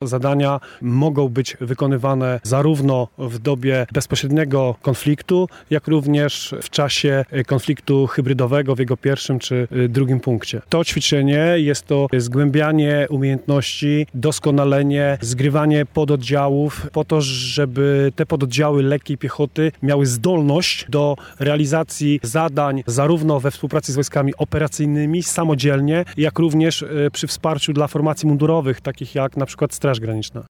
Zadania mogą być wykonywane zarówno w dobie bezpośredniego konfliktu, jak również w czasie konfliktu hybrydowego w jego pierwszym czy drugim punkcie. To ćwiczenie jest to zgłębianie umiejętności, doskonalenie, zgrywanie pododdziałów po to, żeby te pododdziały lekkiej piechoty miały zdolność do realizacji zadań zarówno we współpracy z wojskami operacyjnymi, samodzielnie, jak również przy wsparciu dla formacji mundurowych, takich jak na przykład Straż Graniczna.